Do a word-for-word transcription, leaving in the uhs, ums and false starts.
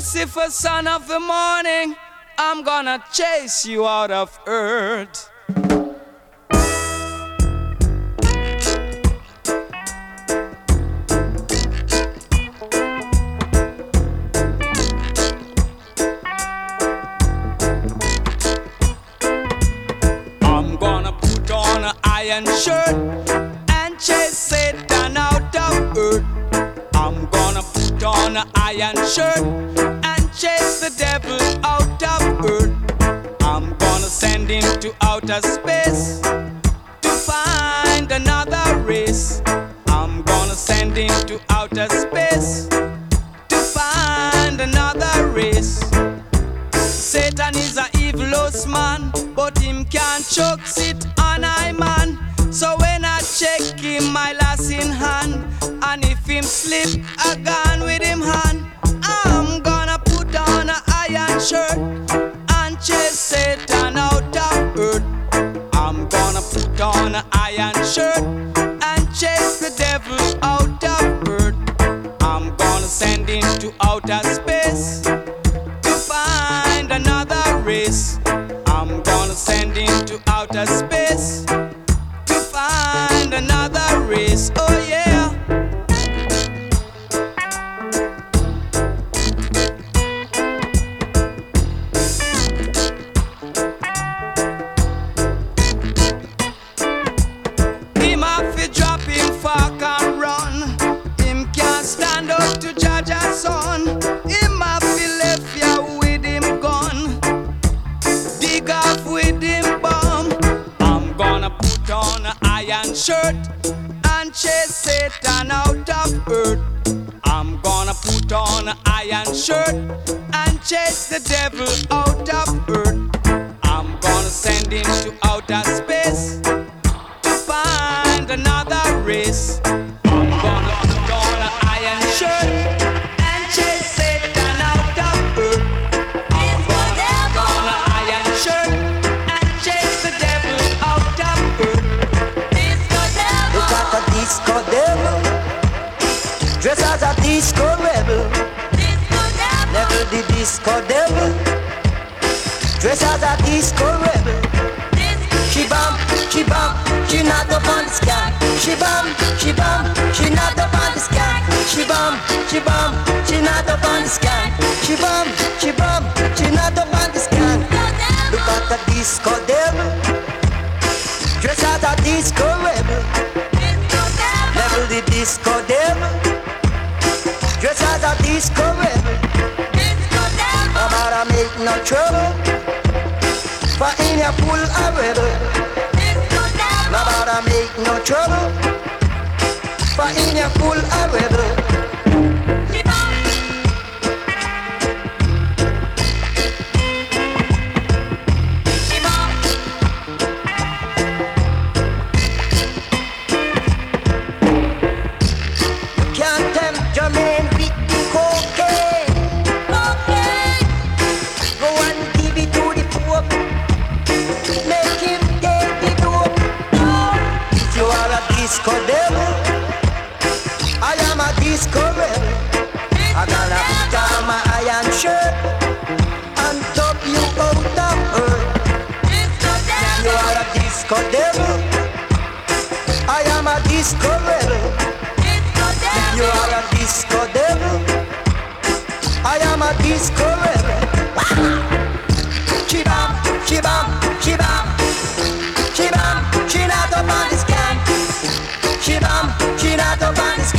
Lucifer, son of the morning, I'm gonna chase you out of earth. I'm gonna put on an iron shirt and chase Satan out of earth. I'm gonna put on an iron shirt and chase the devil out of earth. I'm gonna send him to outer space to find another race. I'm gonna send him to outer space to find another race. Satan is a evilous man, but him can't choke sit on I man. So when I check him, my lass in hand, and if him slip, I gone with him hand. I'm gonna put on an iron shirt and chase Satan out of earth. I'm gonna put on an iron shirt and chase the devil out of earth. I'm gonna send him to outer space to find another race. I'm gonna send him to outer space to find another race. Oh yeah. Him have to drop him fork and run. Him can't stand up to judge a son. Him have to left ya with him gun, dig off with him bomb. I'm gonna put on an iron shirt and chase Satan out of earth. I'm gonna put on an iron shirt and chase the devil out of earth. I'm gonna send him to outer space to find another race. I'm gonna put on an iron shirt and chase Satan out of earth. I'm gonna put on an iron shirt and chase the devil out of earth. Look at the disco devil, dress as a disco rebel. Never the disco devil, dress as a disco rebel. She bum, she bum, she not up on the sky. She bum, she bum, she not up on the sky. She bum, she bum, she not up on the sky. She bum, she bum, she not up on the sky. Look at the disco devil, dress as a disco rebel. Never the disco devil, dress as a disco rebel. Nobody make no trouble, for in your pool a rebel. Nobody make no trouble, for in your pool a rebel. Can't tempt your man with the cocaine. Go and give it to the Pope, make him take the dope. If you are a disco devil, I am a disco rebel. I gotta put on my iron shirt and top you out of earth. If you are a disco devil, I am a disco rebel. You are a disco devil, I am a disco rebel. Shibam, shibam, shibam, shibam, she not up on the scan. Shibam, she not up on the scan.